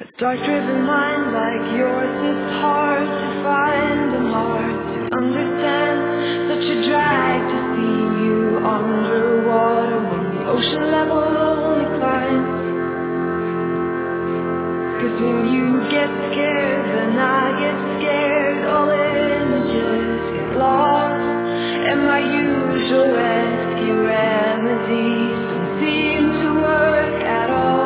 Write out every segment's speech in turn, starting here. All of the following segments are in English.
A dark-driven mind like yours is hard to find and hard to understand. Such a drag to see you underwater when the ocean level only climbs. 'Cause when you get scared, then I get scared. All images get lost, and my usual rescue remedies don't seem to work at all.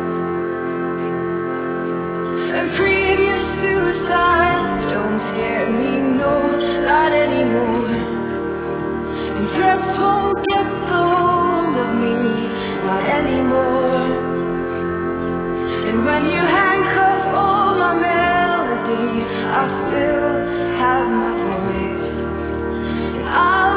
And previous suicides don't scare me, no, not anymore. And threats won't get the hold of me, not anymore. And when you handcuff all my melody, I still have my voice. And I